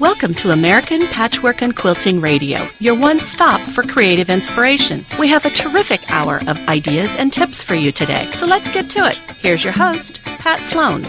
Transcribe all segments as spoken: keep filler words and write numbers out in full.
Welcome to American Patchwork and Quilting Radio, your one stop for creative inspiration. We have a terrific hour of ideas and tips for you today, so let's get to it. Here's your host, Pat Sloan.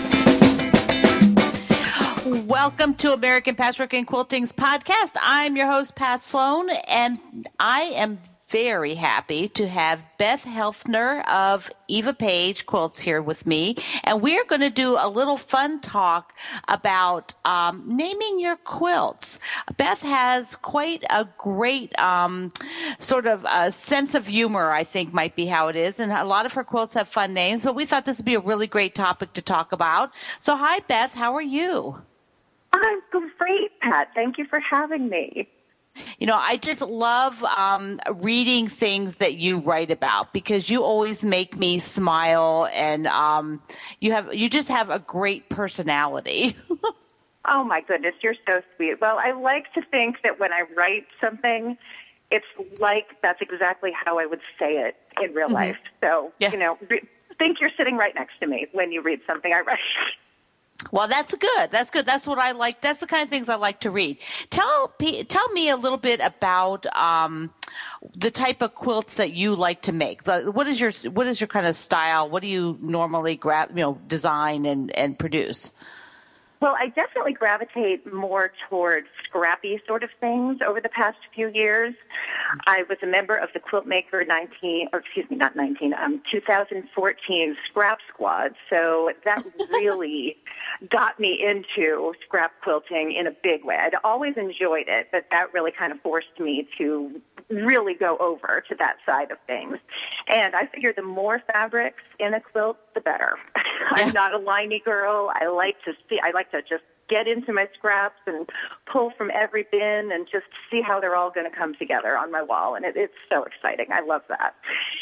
Welcome to American Patchwork and Quilting's podcast. I'm your host, Pat Sloan, and I am very happy to have Beth Helfner of Eva Page Quilts here with me, and we're going to do a little fun talk about um, naming your quilts. Beth has quite a great um, sort of a sense of humor, I think might be how it is, and a lot of her quilts have fun names, but we thought this would be a really great topic to talk about. So hi, Beth. How are you? I'm great, Pat. Thank you for having me. You know, I just love um, reading things that you write about because you always make me smile, and um, you have you just have a great personality. Oh, my goodness. You're so sweet. Well, I like to think that when I write something, it's like that's exactly how I would say it in real mm-hmm. life. So, yeah. you know, re- think you're sitting right next to me when you read something I write. Well, that's good. That's good. That's what I like. That's the kind of things I like to read. Tell tell me a little bit about um, the type of quilts that you like to make. What is your what is your kind of style? What do you normally grab, you know, design and, and produce? Well, I definitely gravitate more towards scrappy sort of things over the past few years. I was a member of the Quiltmaker nineteen, or excuse me, not nineteen, um, two thousand fourteen Scrap Squad. So that really got me into scrap quilting in a big way. I'd always enjoyed it, but that really kind of forced me to really go over to that side of things. And I figure the more fabrics in a quilt, the better. I'm not a liney girl. I like to see, I like to just get into my scraps and pull from every bin and just see how they're all going to come together on my wall. And it, it's so exciting. I love that.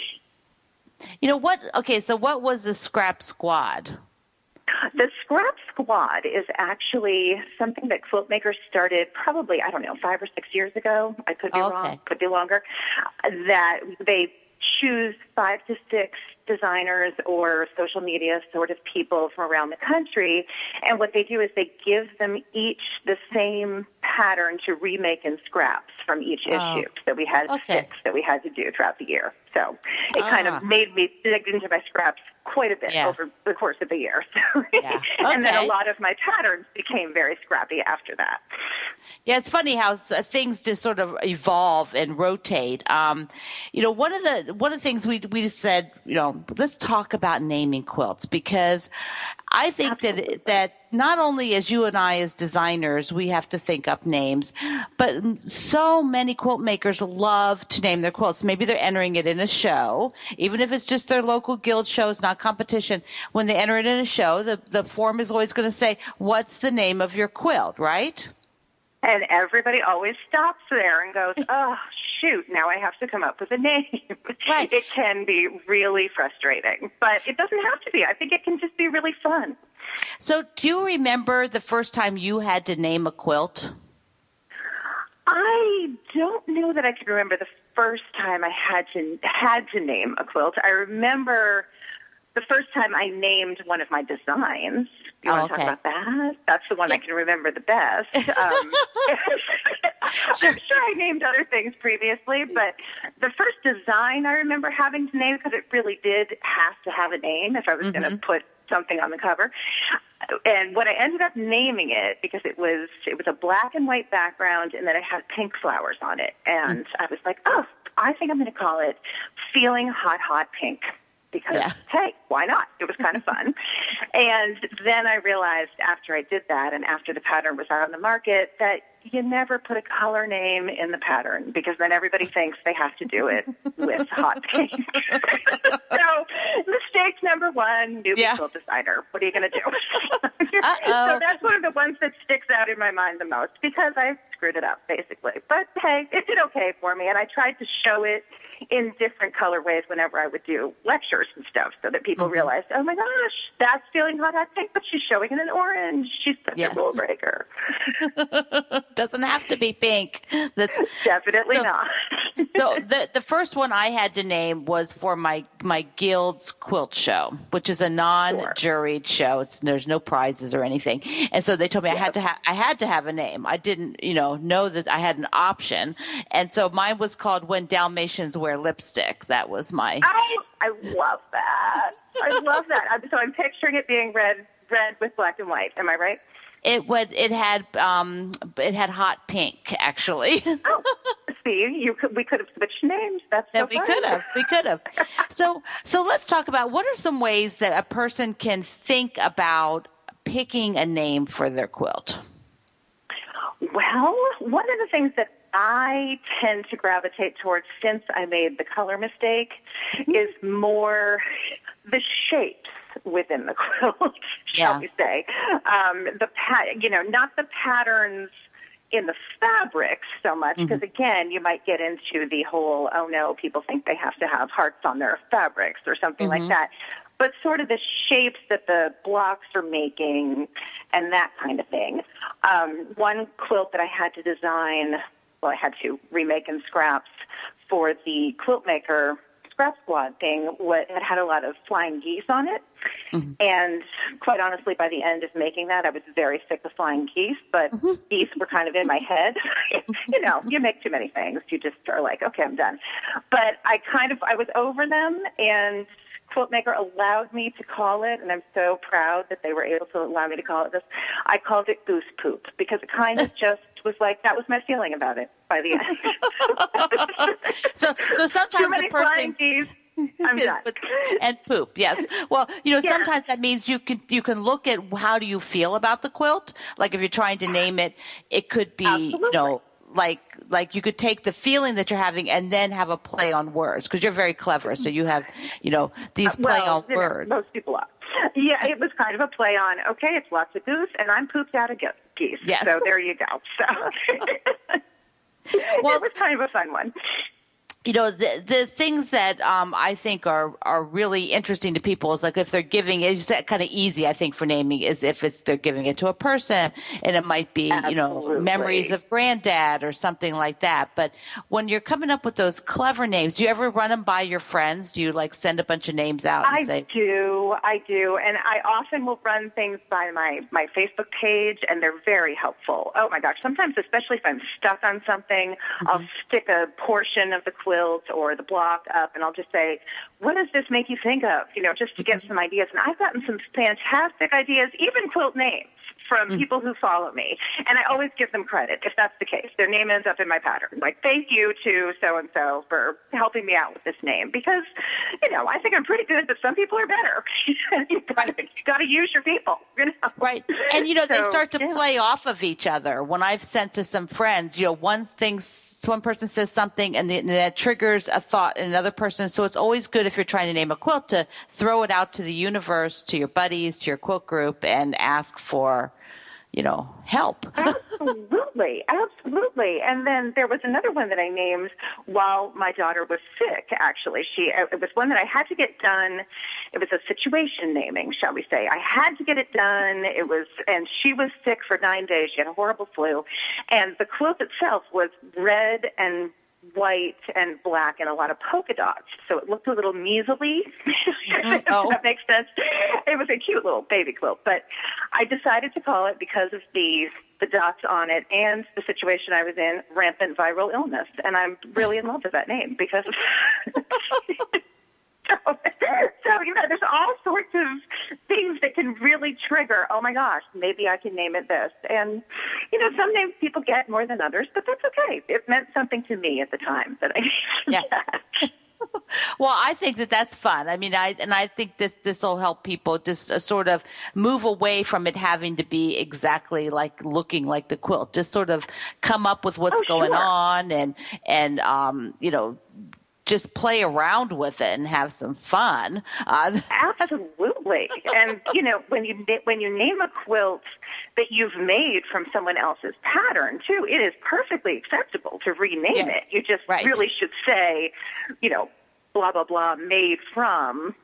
You know what? Okay, so what was the Scrap Squad? The Scrap Squad is actually something that Quiltmakers started probably, I don't know, five or six years ago. I could be oh, okay. wrong, could be longer. That they choose five to six designers or social media sort of people from around the country, and what they do is they give them each the same pattern to remake in scraps from each oh. issue. So we had okay. six that we had to do throughout the year. So it ah. kind of made me dig into my scraps quite a bit yeah. over the course of the year. So yeah. okay. And then a lot of my patterns became very scrappy after that. Yeah, it's funny how things just sort of evolve and rotate. Um, you know, one of the one of the things we we just said, you know, let's talk about naming quilts, because I think Absolutely. that that not only as you and I as designers, we have to think up names, but so many quilt makers love to name their quilts. Maybe they're entering it in a show, even if it's just their local guild show, it's not competition. When they enter it in a show, the, the form is always going to say, what's the name of your quilt, right? And everybody always stops there and goes, oh, shoot, now I have to come up with a name. Right. It can be really frustrating, but it doesn't have to be. I think it can just be really fun. So do you remember the first time you had to name a quilt? I don't know that I can remember the first time I had to had to name a quilt. I remember the first time I named one of my designs. Do you oh, want to okay. talk about that? That's the one yeah. I can remember the best. Um, I'm sure I named other things previously, but the first design I remember having to name, because it really did have to have a name if I was mm-hmm. going to put something on the cover. And what I ended up naming it, because it was it was a black and white background, and then it had pink flowers on it. And mm-hmm. I was like, oh, I think I'm going to call it Feeling Hot, Hot Pink. Because, yeah. hey, why not? It was kind of fun. And then I realized after I did that and after the pattern was out on the market that you never put a color name in the pattern, because then everybody thinks they have to do it with hot pink. So mistake number one, newbie yeah. quilt designer. What are you going to do? So that's one of the ones that sticks out in my mind the most, because I screwed it up, basically. But, hey, it did okay for me, and I tried to show it in different colorways whenever I would do lectures and stuff, so that people mm-hmm. realized, oh my gosh, that's Feeling Hot, Hot Pink, but she's showing it in orange. She's such yes. a rule breaker. Doesn't have to be pink. That's definitely so, not. So the the first one I had to name was for my my guild's quilt show, which is a non-juried show. It's there's no prizes or anything, and so they told me yep. I had to have I had to have a name. I didn't, you know, know that I had an option, and so mine was called When Dalmatians Wear Lipstick. That was my. I I love that. I love that. So I'm picturing it being red red with black and white. Am I right? It would. It had. Um. It had hot pink, actually. Oh, see, you could. We could have switched names. That's so that we fun. could have. We could have. So, so let's talk about what are some ways that a person can think about picking a name for their quilt. Well, one of the things that I tend to gravitate towards since I made the color mistake mm-hmm. is more the shapes within the quilt, shall yeah. we say. Um, the pat, you know, not the patterns in the fabrics so much, because mm-hmm. again, you might get into the whole, oh no, people think they have to have hearts on their fabrics or something mm-hmm. like that. But sort of the shapes that the blocks are making and that kind of thing. Um, one quilt that I had to design, well, I had to remake in scraps for the Quilt Maker Scrap Squad thing, what it had a lot of flying geese on it. Mm-hmm. And quite honestly, by the end of making that, I was very sick of flying geese, but mm-hmm. geese were kind of in my head. You know, you make too many things. You just are like, okay, I'm done. But I kind of, I was over them, and Quiltmaker allowed me to call it, and I'm so proud that they were able to allow me to call it this. I called it goose poop because it kind of just was like, that was my feeling about it by the end. so, so sometimes Too many the person. flying geese. I'm done. And poop, yes. Well, you know, yeah. sometimes that means you can you can look at how do you feel about the quilt. Like if you're trying to name it, it could be, Absolutely. you know, like like you could take the feeling that you're having and then have a play on words, because you're very clever. So you have, you know, these play well, on you words. Know, most people are. Yeah, it was kind of a play on, okay, it's lots of goose, and I'm pooped out of geese. Yes. So there you go. So well, it was kind of a fun one. You know, the the things that um, I think are, are really interesting to people is like if they're giving it, it's kind of easy, I think, for naming is if it's they're giving it to a person, and it might be, Absolutely. you know, memories of granddad or something like that. But when you're coming up with those clever names, do you ever run them by your friends? Do you like send a bunch of names out and I say? I do, I do. And I often will run things by my, my Facebook page, and they're very helpful. Oh, my gosh. Sometimes, especially if I'm stuck on something, mm-hmm. I'll stick a portion of the quilt or the block up, and I'll just say, what does this make you think of? You know, just to get mm-hmm. some ideas. And I've gotten some fantastic ideas, even quilt names, from mm-hmm. people who follow me. And I always give them credit if that's the case. Their name ends up in my pattern. Like, thank you to so-and-so for helping me out with this name. Because, you know, I think I'm pretty good, but some people are better. You've got to, you've got to use your people, you know? Right. And, you know, so, they start to yeah. play off of each other. When I've sent to some friends, you know, one thing, one person says something and, the, and that triggers a thought in another person. So it's always good if you're trying to name a quilt to throw it out to the universe, to your buddies, to your quilt group, and ask for, you know, help. Absolutely. Absolutely. And then there was another one that I named while my daughter was sick, actually. She, it was one that I had to get done. It was a situation naming, shall we say. I had to get it done. It was, and she was sick for nine days. She had a horrible flu. And the quilt itself was red and white and black and a lot of polka dots. So it looked a little measly. Mm-hmm. Oh. That makes sense. It was a cute little baby quilt. But I decided to call it, because of the the dots on it and the situation I was in, rampant viral illness. And I'm really in love with that name because of So, so, you know, there's all sorts of things that can really trigger, oh, my gosh, maybe I can name it this. And, you know, some names people get more than others, but that's okay. It meant something to me at the time that I yeah. Well, I think that that's fun. I mean, I and I think this this will help people just uh, sort of move away from it having to be exactly like looking like the quilt. Just sort of come up with what's oh, going sure. on and, and um, you know, just play around with it and have some fun. Uh, Absolutely. And, you know, when you when you name a quilt that you've made from someone else's pattern, too, it is perfectly acceptable to rename yes. it. You just right. really should say, you know, blah, blah, blah, made from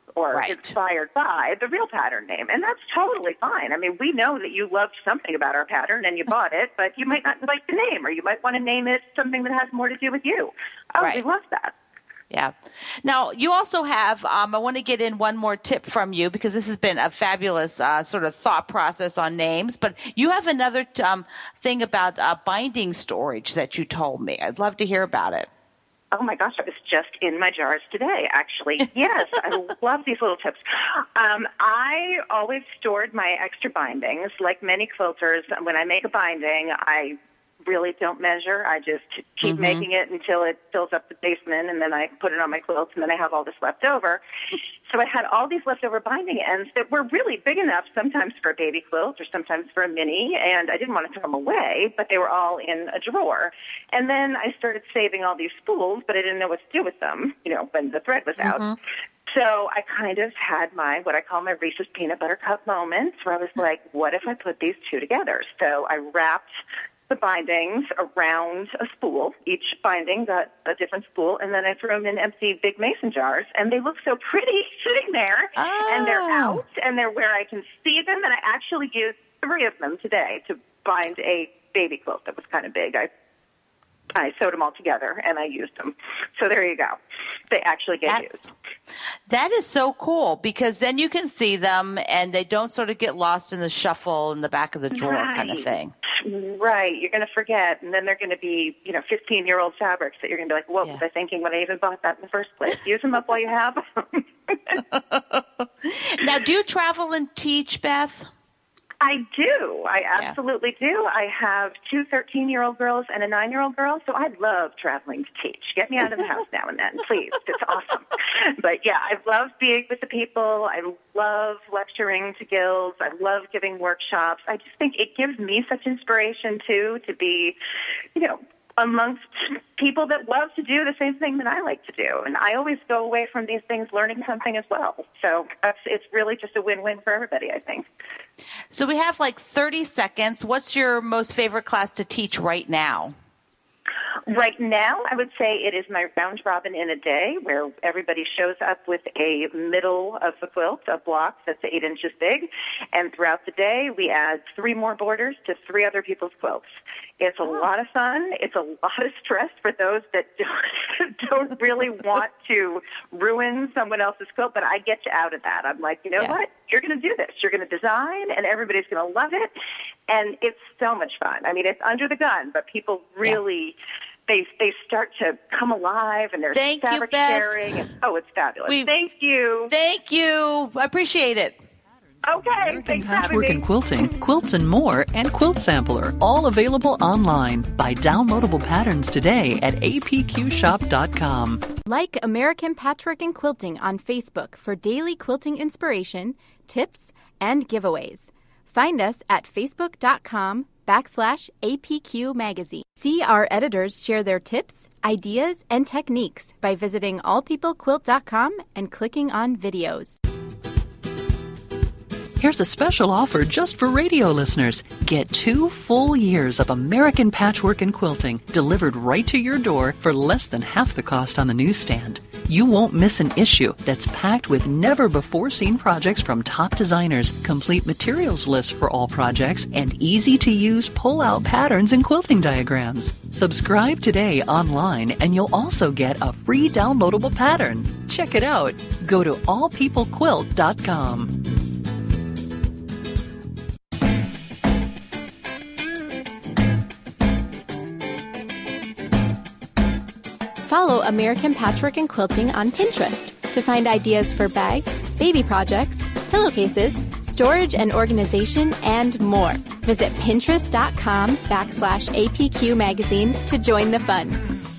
or right. inspired by the real pattern name. And that's totally fine. I mean, we know that you loved something about our pattern and you bought it, but you might not like the name, or you might want to name it something that has more to do with you. Oh, right. we love that. Yeah. Now, you also have, um, I want to get in one more tip from you, because this has been a fabulous uh, sort of thought process on names, but you have another um, thing about uh, binding storage that you told me. I'd love to hear about it. Oh, my gosh, I was just in my jars today, actually. Yes, I love these little tips. Um, I always stored my extra bindings. Like many quilters, when I make a binding, I really don't measure. I just keep mm-hmm. making it until it fills up the basement, and then I put it on my quilts, and then I have all this left over. So I had all these leftover binding ends that were really big enough, sometimes for a baby quilt or sometimes for a mini, and I didn't want to throw them away, but they were all in a drawer. And then I started saving all these spools, but I didn't know what to do with them, you know, when the thread was out. Mm-hmm. So I kind of had my, what I call my Reese's Peanut Butter Cup moments, where I was like, what if I put these two together? So I wrapped the bindings around a spool. Each binding got a different spool, and then I threw them in empty big mason jars, and they look so pretty sitting there, oh. and they're out, and they're where I can see them, and I actually used three of them today to bind a baby quilt that was kind of big. I I sewed them all together, and I used them. So there you go. They actually get That's, used. That is so cool, because then you can see them, and they don't sort of get lost in the shuffle in the back of the drawer right. kind of thing. Right. You're going to forget, and then they're going to be, you know, fifteen-year-old fabrics that you're going to be like, what yeah. was I thinking when I even bought that in the first place? Use them up while you have them. Now, do you travel and teach, Beth? I do. I absolutely yeah. do. I have two thirteen-year-old girls and a nine-year-old girl, so I love traveling to teach. Get me out of the house now and then, please. It's awesome. But, yeah, I love being with the people. I love lecturing to guilds. I love giving workshops. I just think it gives me such inspiration, too, to be, you know, amongst people that love to do the same thing that I like to do. And I always go away from these things learning something as well. So that's, it's really just a win-win for everybody, I think. So we have like thirty seconds. What's your most favorite class to teach right now? Right now, I would say it is my round robin in a day, where everybody shows up with a middle of the quilt, a block that's eight inches big, and throughout the day, we add three more borders to three other people's quilts. It's a oh. lot of fun. It's a lot of stress for those that don't, don't really want to ruin someone else's quilt, but I get you out of that. I'm like, you know yeah. what? You're going to do this. You're going to design, and everybody's going to love it, and it's so much fun. I mean, it's under the gun, but people really... Yeah. They they start to come alive, and they're Thank fabric you, Beth. sharing. And, oh, it's fabulous. We, Thank you. Thank you. I appreciate it. Okay. American Thanks for Patchwork having and me. Quilting, Quilts and More, and Quilt Sampler, all available online. Buy downloadable patterns today at a p q shop dot com. Like American Patchwork and Quilting on Facebook for daily quilting inspiration, tips, and giveaways. Find us at facebook.com backslash APQ Magazine. See our editors share their tips, ideas, and techniques by visiting all people quilt dot com and clicking on videos. Here's a special offer just for radio listeners. Get two full years of American Patchwork and Quilting delivered right to your door for less than half the cost on the newsstand. You won't miss an issue that's packed with never-before-seen projects from top designers, complete materials lists for all projects, and easy-to-use pull-out patterns and quilting diagrams. Subscribe today online, and you'll also get a free downloadable pattern. Check it out. Go to all people quilt dot com. Follow American Patchwork and Quilting on Pinterest to find ideas for bags, baby projects, pillowcases, storage and organization, and more. Visit pinterest.com backslash APQ Magazine to join the fun.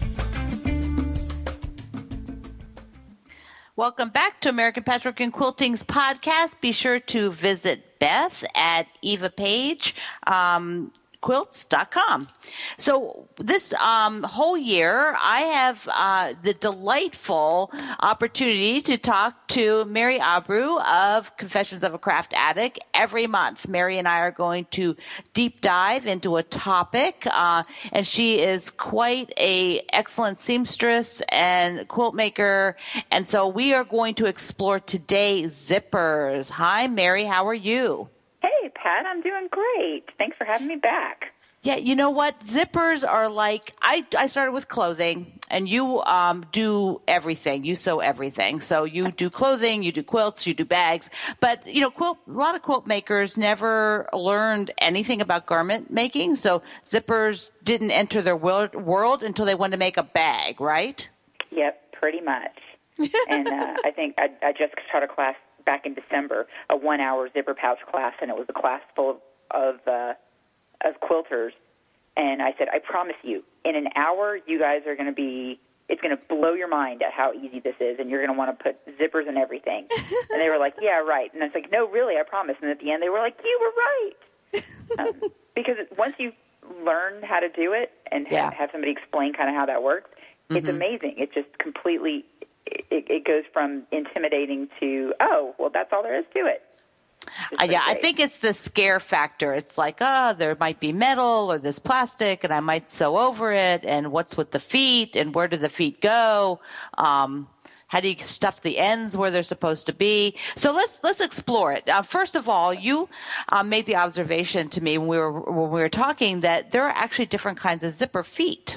Welcome back to American Patchwork and Quilting's podcast. Be sure to visit Beth at Eva Page. Um, quilts dot com. So this um, whole year, I have uh, the delightful opportunity to talk to Mary Abreu of Confessions of a Craft Addict every month. Mary and I are going to deep dive into a topic, uh, and she is quite a excellent seamstress and quilt maker, and so we are going to explore today zippers. Hi, Mary. How are you? Hey, Pat, I'm doing great. Thanks for having me back. Yeah, you know what? Zippers are like, I, I started with clothing, and you um, do everything. You sew everything. So you do clothing, you do quilts, you do bags. But, you know, quilt, a lot of quilt makers never learned anything about garment making. So zippers didn't enter their world, world until they wanted to make a bag, right? Yep, pretty much. and uh, I think I, I just taught a class back in December, a one-hour zipper pouch class, and it was a class full of of, uh, of quilters. And I said, I promise you, in an hour, you guys are going to be, it's going to blow your mind at how easy this is, and you're going to want to put zippers in everything. And they were like, yeah, right. And I was like, no, really, I promise. And at the end, they were like, you were right. um, because once you learn how to do it and yeah. have, have somebody explain kind of how that works, mm-hmm. it's amazing. It just completely... It, it goes from intimidating to, oh, well, that's all there is to it. Uh, yeah, great. I think it's the scare factor. It's like, oh, there might be metal or this plastic, and I might sew over it, and what's with the feet, and where do the feet go? Um, how do you stuff the ends where they're supposed to be? So let's let's explore it. Uh, first of all, you uh, made the observation to me when we were when we were talking that there are actually different kinds of zipper feet.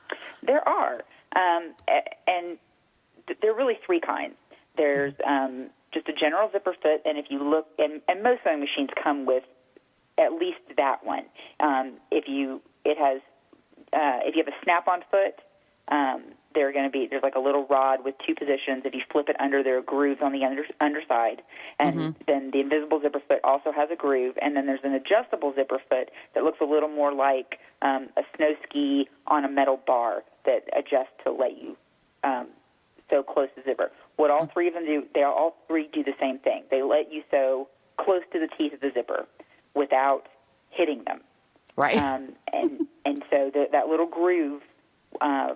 There are, um, and there are really three kinds. There's um, just a general zipper foot, and if you look, and, and most sewing machines come with at least that one. Um, if you, it has, uh, if you have a snap-on foot, um, they're going to be there's like a little rod with two positions. If you flip it under, there are grooves on the under, underside, and mm-hmm. then the invisible zipper foot also has a groove. And then there's an adjustable zipper foot that looks a little more like um, a snow ski on a metal bar that adjusts to let you. Um, sew close to zipper. What all three of them do, they all three do the same thing. They let you sew close to the teeth of the zipper without hitting them. Right. Um, and and so the, that little groove um,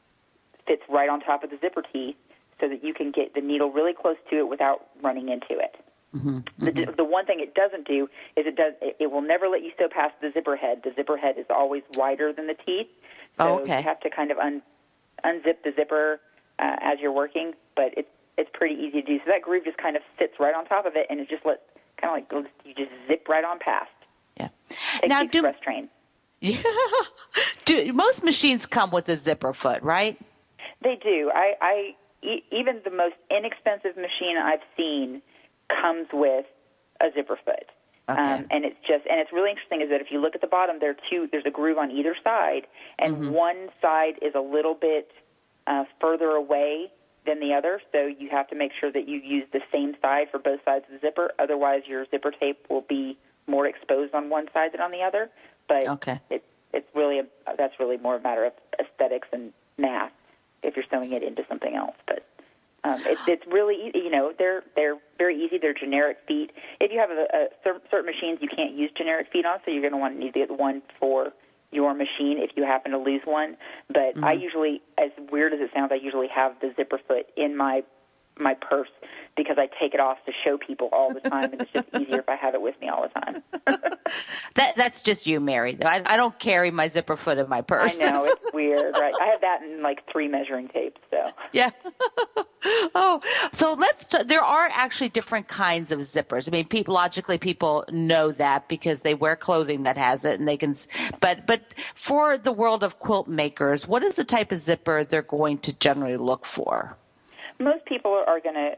fits right on top of the zipper teeth so that you can get the needle really close to it without running into it. Mm-hmm. The, mm-hmm. the one thing it doesn't do is it does it, it will never let you sew past the zipper head. The zipper head is always wider than the teeth. So oh, okay. you have to kind of un, unzip the zipper Uh, as you're working, but it's it's pretty easy to do. So that groove just kind of sits right on top of it, and it just lets kind of like goes, you just zip right on past. Yeah. Takes now, the express do, train. Yeah. do most machines come with a zipper foot, right? They do. I, I e- even the most inexpensive machine I've seen comes with a zipper foot. Okay. Um, and it's just and it's really interesting is that if you look at the bottom, there are two. There's a groove on either side, and mm-hmm. one side is a little bit Uh, further away than the other, so you have to make sure that you use the same side for both sides of the zipper. Otherwise, your zipper tape will be more exposed on one side than on the other. But okay. it, it's really a, that's really more a matter of aesthetics and math if you're sewing it into something else. But um, it, it's really easy. You know, they're they're very easy. They're generic feet. If you have a, a certain machines, you can't use generic feet on, so you're going to want to need to get one for your machine if you happen to lose one. But mm-hmm. I usually, as weird as it sounds, I usually have the zipper foot in my my purse because I take it off to show people all the time, and it's just easier if I have it with me all the time. that That's just you, Mary. I, I don't carry my zipper foot in my purse. I know, it's weird, right? I have that in like three measuring tapes, so. Yeah. oh, so let's, t- there are actually different kinds of zippers. I mean, people, logically, people know that because they wear clothing that has it, and they can, but, but for the world of quilt makers, what is the type of zipper they're going to generally look for? Most people are going to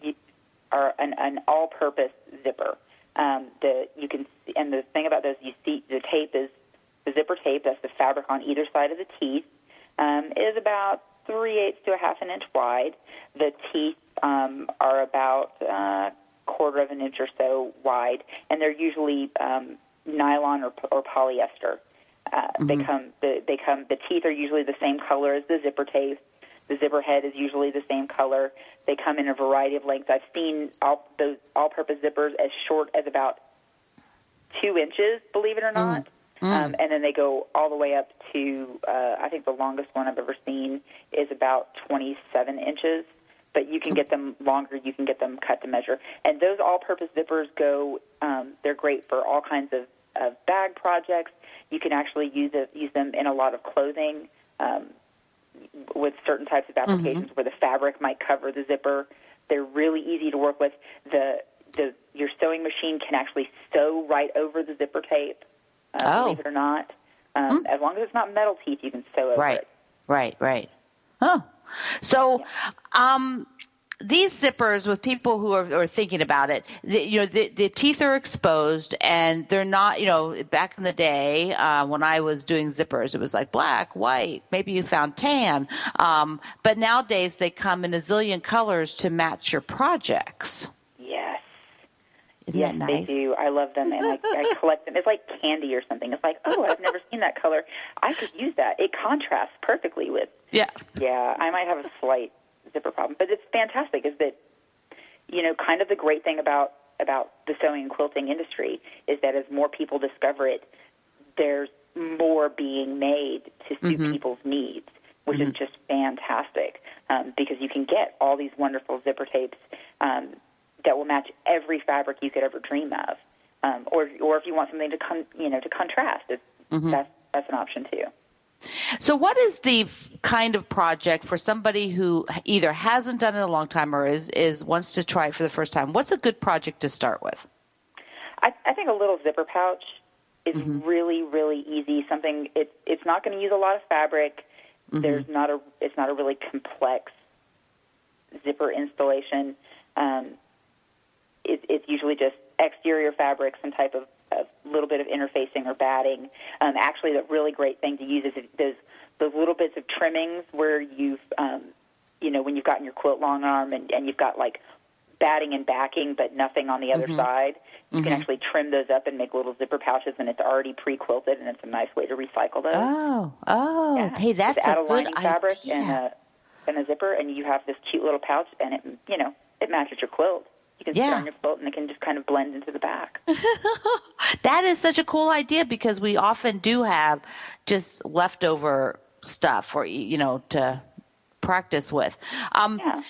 are an, an all-purpose zipper. Um, the you can and the thing about those, you see the tape is the zipper tape. That's the fabric on either side of the teeth. Um, is about three eighths to a half an inch wide. The teeth um, are about a uh, quarter of an inch or so wide, and they're usually um, nylon or, or polyester. Uh, mm-hmm. They come the they come the teeth are usually the same color as the zipper tape. The zipper head is usually the same color. They come in a variety of lengths. I've seen all those all-purpose zippers as short as about two inches, believe it or not. Mm. Um, and then they go all the way up to, uh, I think the longest one I've ever seen is about twenty-seven inches. But you can get them longer. You can get them cut to measure. And those all-purpose zippers go, um, they're great for all kinds of, of bag projects. You can actually use it, use them in a lot of clothing um, with certain types of applications mm-hmm. where the fabric might cover the zipper. They're really easy to work with. The, the Your sewing machine can actually sew right over the zipper tape, uh, oh. believe it or not. Um, mm. As long as it's not metal teeth, you can sew over right. it. Right, right, right. Oh. So, um, these zippers, with people who are, are thinking about it, the, you know, the, the teeth are exposed, and they're not, you know, back in the day uh, when I was doing zippers, it was like black, white, maybe you found tan. Um, but nowadays they come in a zillion colors to match your projects. Yes. Isn't yes, that nice? They do. I love them, and I, I collect them. It's like candy or something. It's like, oh, I've never seen that color. I could use that. It contrasts perfectly with. Yeah. Yeah, I might have a slight zipper problem, but it's fantastic. Is that, you know, kind of the great thing about about the sewing and quilting industry is that as more people discover it, there's more being made to suit mm-hmm. people's needs, which mm-hmm. is just fantastic um, because you can get all these wonderful zipper tapes. Um, that will match every fabric you could ever dream of, um, or or if you want something to con, you know to contrast, it's, mm-hmm. that's that's an option too. So, what is the kind of project for somebody who either hasn't done it in a long time or is is wants to try it for the first time? What's a good project to start with? I, I think a little zipper pouch is mm-hmm. really really easy. Something it, it's not going to use a lot of fabric. Mm-hmm. There's not a it's not a really complex zipper installation. Um, It, it's usually just exterior fabric, some type of a little bit of interfacing or batting. Um, actually, the really great thing to use is those those little bits of trimmings where you've, um, you know, when you've gotten your quilt long arm and, and you've got like batting and backing, but nothing on the other mm-hmm. side. You mm-hmm. can actually trim those up and make little zipper pouches, and it's already pre-quilted, and it's a nice way to recycle those. Oh, oh, yeah. Hey, that's just add a, a lining good fabric idea. and a and a zipper, and you have this cute little pouch, and it, you know, it matches your quilt. You can yeah. sit on your quilt, and it can just kind of blend into the back. That is such a cool idea because we often do have just leftover stuff, or you know, to practice with. Um, yeah.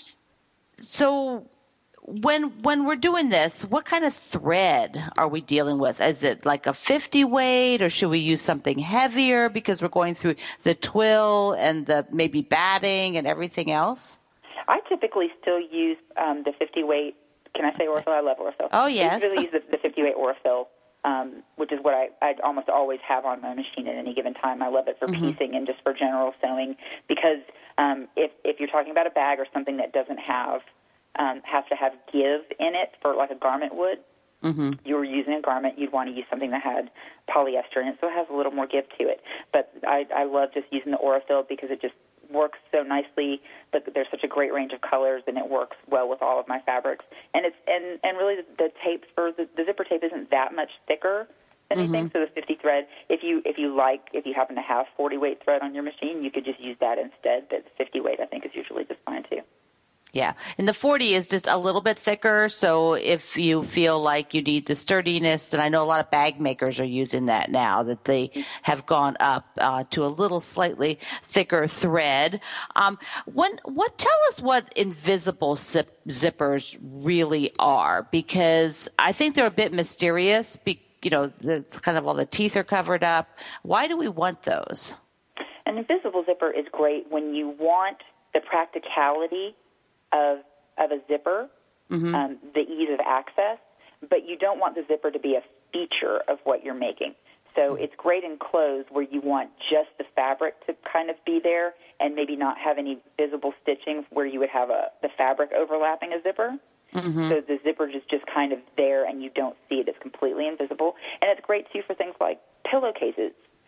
So, when when we're doing this, what kind of thread are we dealing with? Is it like a fifty weight, or should we use something heavier because we're going through the twill and the maybe batting and everything else? I typically still use um, the fifty weight. Can I say Aurifil? I love Aurifil. Oh, yes. I usually use the, the fifty weight Aurifil, um, which is what I I almost always have on my machine at any given time. I love it for mm-hmm. piecing and just for general sewing because um, if if you're talking about a bag or something that doesn't have um, have to have give in it for like a garment would, mm-hmm. you were using a garment, you'd want to use something that had polyester in it, so it has a little more give to it. But I I love just using the Aurifil because it just works so nicely, but there's such a great range of colors, and it works well with all of my fabrics. And it's and, and really the, the tape for the, the zipper tape isn't that much thicker than mm-hmm. anything. So the fifty thread, if you if you like, if you happen to have forty weight thread on your machine, you could just use that instead. But fifty weight, I think, is usually just fine too. Yeah, and the forty is just a little bit thicker, so if you feel like you need the sturdiness, and I know a lot of bag makers are using that now, that they have gone up uh, to a little slightly thicker thread. Um, when, what tell us what invisible zip, zippers really are, because I think they're a bit mysterious. Be, you know, it's kind of all the teeth are covered up. Why do we want those? An invisible zipper is great when you want the practicality of of a zipper, mm-hmm. um, the ease of access, but you don't want the zipper to be a feature of what you're making. So it's great in clothes where you want just the fabric to kind of be there and maybe not have any visible stitching where you would have a the fabric overlapping a zipper. Mm-hmm. So the zipper is just kind of there and you don't see it. It's completely invisible. And it's great, too, for things like pillowcases,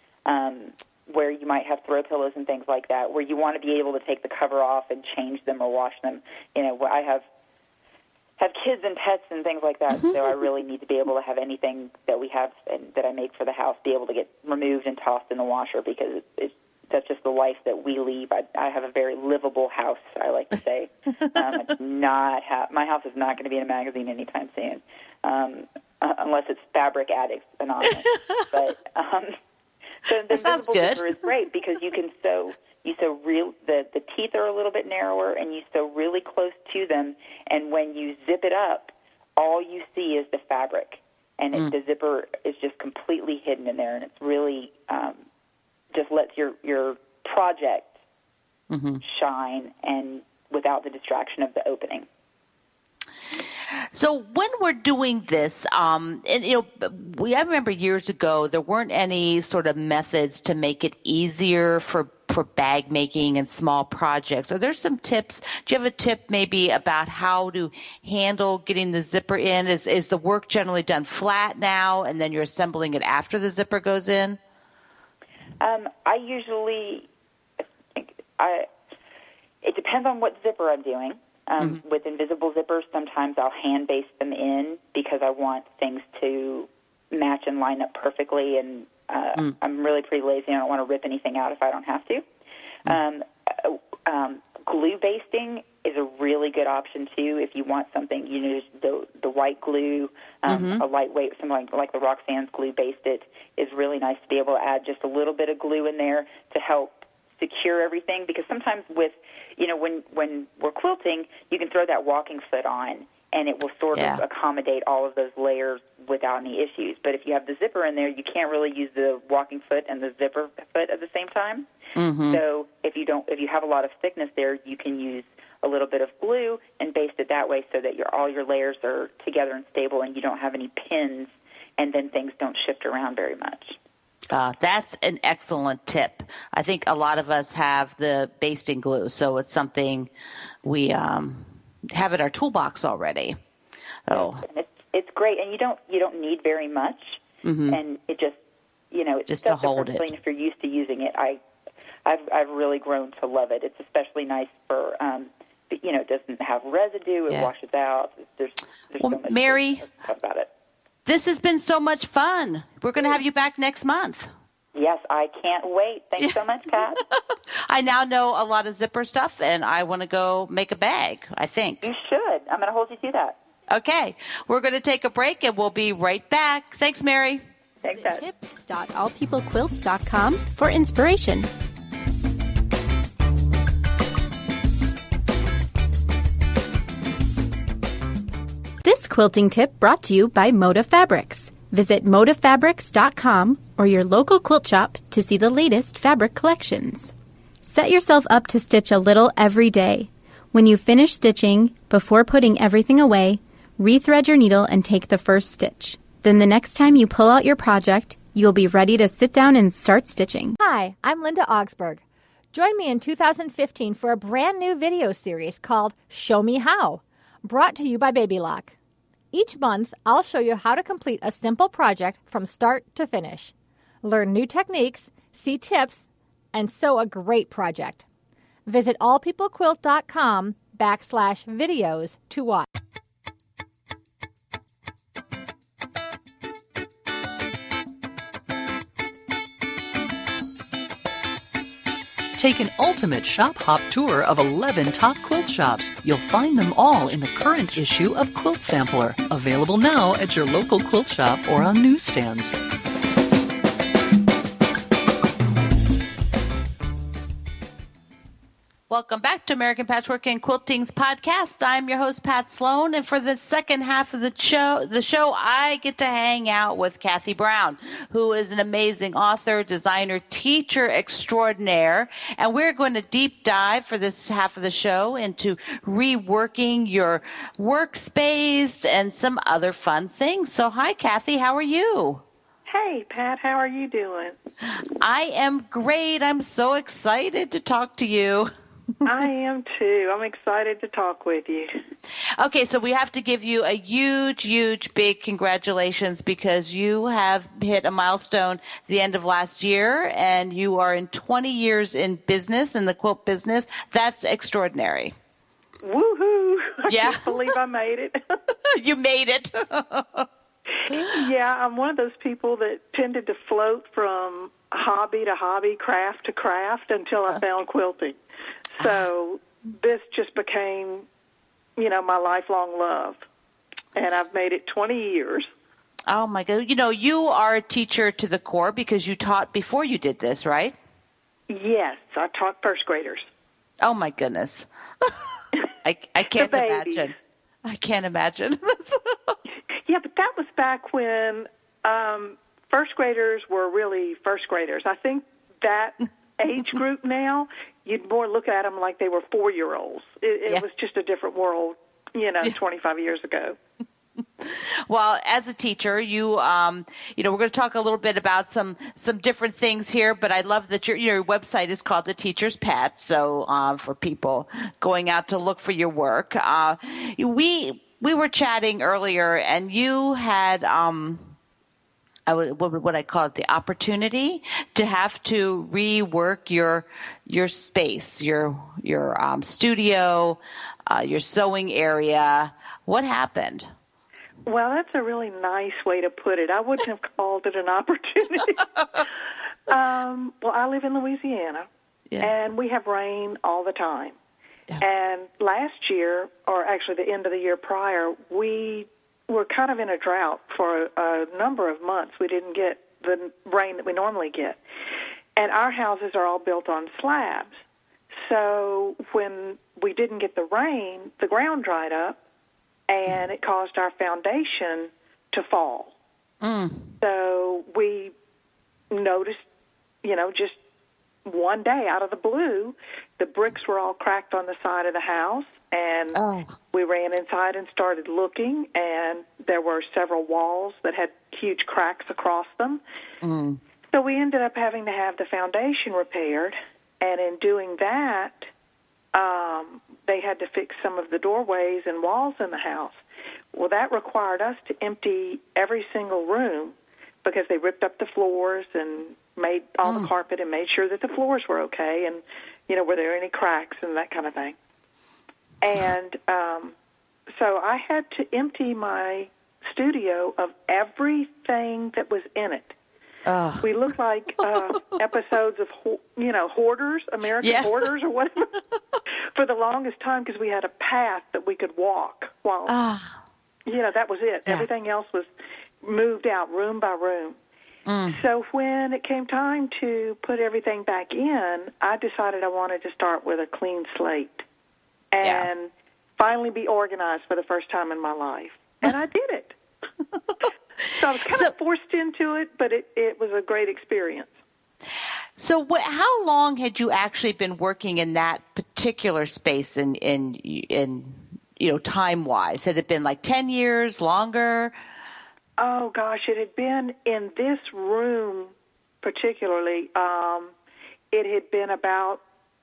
um, where you might have throw pillows and things like that, where you want to be able to take the cover off and change them or wash them. You know, I have have kids and pets and things like that, mm-hmm. so I really need to be able to have anything that we have and that I make for the house be able to get removed and tossed in the washer because it's, it's that's just the life that we lead. I, I have a very livable house, I like to say. um, it's not ha- my house is not going to be in a magazine anytime soon, um, uh, unless it's Fabric Addicts Anonymous. but um, So the that sounds invisible good. zipper is great because you can sew. You sew real. The the teeth are a little bit narrower, and you sew really close to them. And when you zip it up, all you see is the fabric, and it, Mm. the zipper is just completely hidden in there, and it's really um, just lets your your project Mm-hmm. shine and without the distraction of the opening. So when we're doing this, um, and you know, we I remember years ago there weren't any sort of methods to make it easier for for bag making and small projects. Are there some tips? Do you have a tip maybe about how to handle getting the zipper in? Is is the work generally done flat now, and then you're assembling it after the zipper goes in? Um, I usually, I it depends on what zipper I'm doing. Um, mm-hmm. With invisible zippers, sometimes I'll hand baste them in because I want things to match and line up perfectly, and uh, mm. I'm really pretty lazy. I don't want to rip anything out if I don't have to. Mm. Um, um, glue basting is a really good option too if you want something. You know, the the white glue, um, mm-hmm. a lightweight, something like, like the Roxanne's glue basted is really nice to be able to add just a little bit of glue in there to help secure everything, because sometimes with, you know, when, when we're quilting, you can throw that walking foot on, and it will sort yeah. of accommodate all of those layers without any issues. But if you have the zipper in there, you can't really use the walking foot and the zipper foot at the same time. Mm-hmm. So if you don't, if you have a lot of thickness there, you can use a little bit of glue and baste it that way so that your all your layers are together and stable, and you don't have any pins, and then things don't shift around very much. Uh, that's an excellent tip. I think a lot of us have the basting glue, so it's something we um, have in our toolbox already. Oh, it's, it's great, and you don't you don't need very much, mm-hmm. and it just you know it's just to hold it. If you're used to using it, I I've I've really grown to love it. It's especially nice for um, you know, it doesn't have residue, it yeah. washes out. There's there's well, so much Mary, about it. This has been so much fun. We're going to have you back next month. Yes, I can't wait. Thanks so much, Pat. I now know a lot of zipper stuff, and I want to go make a bag, I think. You should. I'm going to hold you to that. Okay. We're going to take a break, and we'll be right back. Thanks, Mary. Thanks, Pat. tips dot all people quilt dot com for inspiration. This quilting tip brought to you by Moda Fabrics. Visit moda fabrics dot com or your local quilt shop to see the latest fabric collections. Set yourself up to stitch a little every day. When you finish stitching, before putting everything away, rethread your needle and take the first stitch. Then the next time you pull out your project, you'll be ready to sit down and start stitching. Hi, I'm Linda Augsburg. Join me in two thousand fifteen for a brand new video series called Show Me How, brought to you by Babylock. Each month, I'll show you how to complete a simple project from start to finish. Learn new techniques, see tips, and sew a great project. Visit all people quilt dot com backslash videos to watch. Take an ultimate shop hop tour of eleven top quilt shops. You'll find them all in the current issue of Quilt Sampler, available now at your local quilt shop or on newsstands. Welcome back to American Patchwork and Quilting's podcast. I'm your host, Pat Sloan, and for the second half of the show, the show, I get to hang out with Kathy Brown, who is an amazing author, designer, teacher extraordinaire, and we're going to deep dive for this half of the show into reworking your workspace and some other fun things. So, hi, Kathy, how are you? Hey, Pat, how are you doing? I am great. I'm so excited to talk to you. I am too. I'm excited to talk with you. Okay, so we have to give you a huge, huge, big congratulations because you have hit a milestone at the end of last year, and you are in twenty years in business, in the quilt business. That's extraordinary. Woohoo! I Yeah. can't believe I made it. You made it. Yeah, I'm one of those people that tended to float from hobby to hobby, craft to craft until I found quilting. So this just became, you know, my lifelong love. And I've made it twenty years. Oh, my God. You know, you are a teacher to the core because you taught before you did this, right? Yes, I taught first graders. Oh, my goodness. I, I can't imagine. I can't imagine. Yeah, but that was back when um, first graders were really first graders. I think that age group now, you'd more look at them like they were four-year-olds. It, it yeah. was just a different world, you know, yeah. twenty-five years ago. Well, as a teacher, you, um, you know, we're going to talk a little bit about some, some different things here, but I love that your, your website is called The Teacher's Pet. So, uh, for people going out to look for your work, uh, we, we were chatting earlier and you had, um, I would, what would I call it? The opportunity to have to rework your, your space, your, your, um, studio, uh, your sewing area. What happened? Well, that's a really nice way to put it. I wouldn't have called it an opportunity. um, well, I live in Louisiana, yeah. and we have rain all the time. Yeah. And last year, or actually the end of the year prior, we were kind of in a drought for a, a number of months. We didn't get the rain that we normally get. And our houses are all built on slabs. So when we didn't get the rain, the ground dried up, and it caused our foundation to fall. Mm. So we noticed, you know, just one day out of the blue, the bricks were all cracked on the side of the house, and oh. we ran inside and started looking, and there were several walls that had huge cracks across them. Mm. So we ended up having to have the foundation repaired, and in doing that, Um, they had to fix some of the doorways and walls in the house. Well, that required us to empty every single room because they ripped up the floors and made all mm. the carpet and made sure that the floors were okay and, you know, were there any cracks and that kind of thing. And um, so I had to empty my studio of everything that was in it. Uh. We looked like uh, episodes of, you know, Hoarders, American yes. Hoarders or whatever, for the longest time because we had a path that we could walk. While, uh. you know, that was it. Yeah. Everything else was moved out room by room. Mm. So when it came time to put everything back in, I decided I wanted to start with a clean slate and yeah. finally be organized for the first time in my life. And I did it. So I was kind so, of forced into it, but it, it was a great experience. So wh- how long had you actually been working in that particular space in, in, in you know, time-wise? Had it been like ten years, longer? Oh, gosh, it had been in this room particularly. Um, it had been about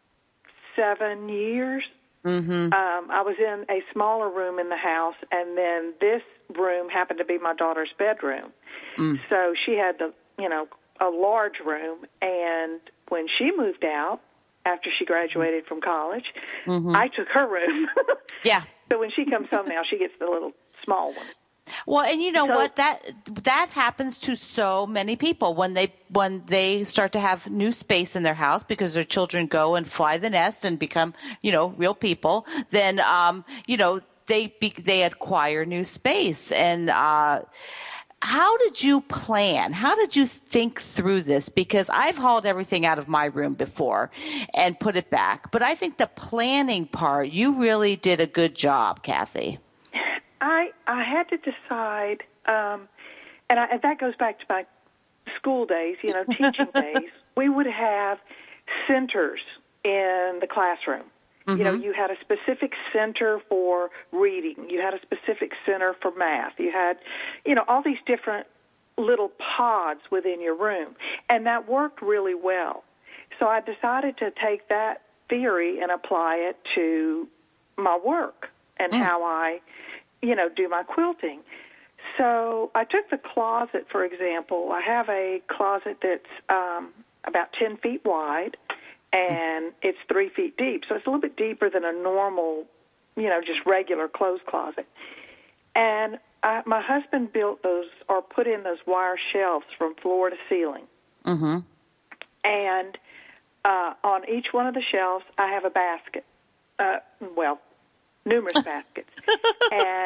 seven years. Mm-hmm. Um, I was in a smaller room in the house, and then this room happened to be my daughter's bedroom. Mm. So she had the, you know, a large room, and when she moved out after she graduated from college, mm-hmm. I took her room. Yeah. So when she comes home now, she gets the little small one. Well, and you know so, what, that that happens to so many people when they when they start to have new space in their house because their children go and fly the nest and become, you know, real people. Then, um, you know, they be, they acquire new space. And uh, how did you plan? How did you think through this? Because I've hauled everything out of my room before and put it back, but I think the planning part, you really did a good job, Kathy. I I had to decide, um, and, I, and that goes back to my school days, you know, teaching days. We would have centers in the classroom. Mm-hmm. You know, you had a specific center for reading. You had a specific center for math. You had, you know, all these different little pods within your room, and that worked really well. So I decided to take that theory and apply it to my work and mm. how I, you know, do my quilting. So I took the closet, for example. I have a closet that's um, about ten feet wide, and it's three feet deep. So it's a little bit deeper than a normal, you know, just regular clothes closet. And I, my husband built those or put in those wire shelves from floor to ceiling. Mm-hmm. And uh, on each one of the shelves, I have a basket. Uh, well, numerous baskets. And